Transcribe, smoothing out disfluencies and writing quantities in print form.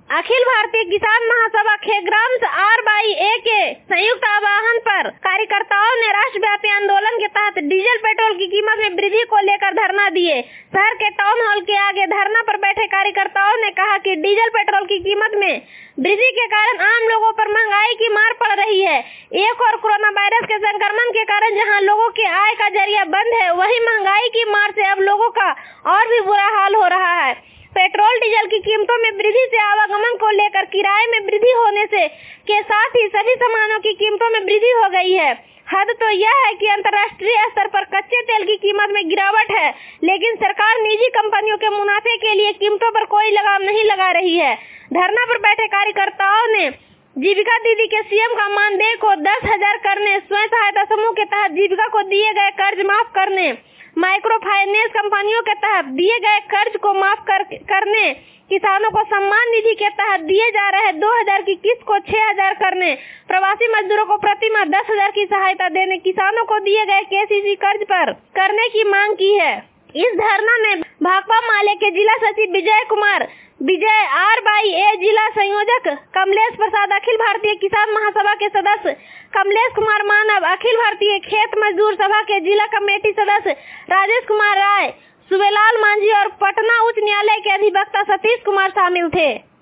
अखिल भारतीय किसान महासभा खेग्राम RYA के संयुक्त आह्वान पर कार्यकर्ताओं ने राष्ट्रव्यापी आंदोलन के तहत डीजल पेट्रोल की कीमत में वृद्धि को लेकर धरना दिए। शहर के टाउन हॉल के आगे धरना पर बैठे कार्यकर्ताओं ने कहा कि डीजल पेट्रोल की कीमत में वृद्धि के कारण आम लोगों पर महंगाई की मार पड़ रही है। एक और कोरोना वायरस के संक्रमण के कारण जहां लोगों के आय का जरिया बंद है, वहीं महंगाई की मार से अब लोगों का और भी बुरा हाल हो रहा है। पेट्रोल डीजल की कीमतों में वृद्धि से आवागमन को लेकर किराए में वृद्धि होने से के साथ ही सभी सामानों की कीमतों में वृद्धि हो गई है। हद तो यह है कि अंतर्राष्ट्रीय स्तर पर कच्चे तेल की कीमत में गिरावट है, लेकिन सरकार निजी कंपनियों के मुनाफे के लिए कीमतों पर कोई लगाम नहीं लगा रही है। धरना पर बैठे कार्यकर्ताओं ने जीविका दीदी के सीएम का मानदेय को 10,000 करने, स्वयं सहायता समूह के तहत जीविका को दिए गए कर्ज माफ करने, माइक्रो फाइनेंस कंपनियों के तहत दिए गए कर्ज को माफ करने, किसानों को सम्मान निधि के तहत दिए जा रहे 2,000 की किस्त को 6,000 करने, प्रवासी मजदूरों को प्रति माह 10,000 की सहायता देने, किसानों को दिए गए KCC कर्ज पर करने की मांग की है। इस धरना में भाकपा माले के जिला सचिव विजय कुमार विजय, RYA जिला संयोजक कमलेश प्रसाद, अखिल भारतीय किसान महासभा के सदस्य कमलेश कुमार मानव, अखिल भारतीय खेत मजदूर सभा के जिला कमेटी सदस्य राजेश कुमार राय, सुबेलाल मांझी और पटना उच्च न्यायालय के अधिवक्ता सतीश कुमार शामिल थे।